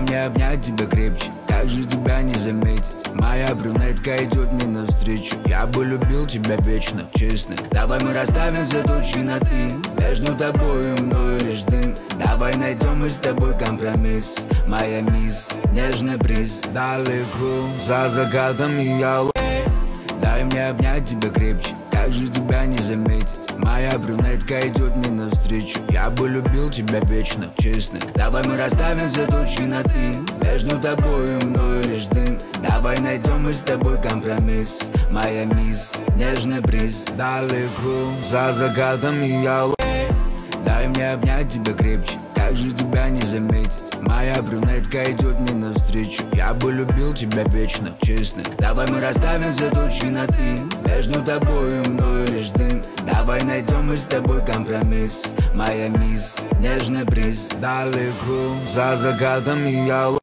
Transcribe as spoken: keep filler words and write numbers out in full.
мне обнять тебя крепче, как же тебя не заметить? Моя брюнетка идет мне навстречу. Я бы любил тебя вечно, честно. Давай мы расставим все точки над «и». Между тобой и мной лишь дым. Давай найдем мы с тобой компромисс. Моя мисс, нежный приз. Далеко за закатом и я. Дай мне обнять тебя крепче, как же тебя не заметить? Моя брюнетка идет мне навстречу. Я бы любил тебя вечно, честно. Давай мы расставим все точки над «и». Между тобой и мной лишь дым. Давай найдем мы с тобой компромисс. Моя мисс, нежный приз. Далеко за закатом и я. Дай мне обнять тебя крепче, как же тебя не заметить? Моя брюнетка идет мне навстречу. Я бы любил тебя вечно, честно. Давай мы расставим все точки над «и». Между тобой и мной лишь дым. Давай найдем мы с тобой компромисс. Моя мисс, нежный приз. Далеко за закатом и я.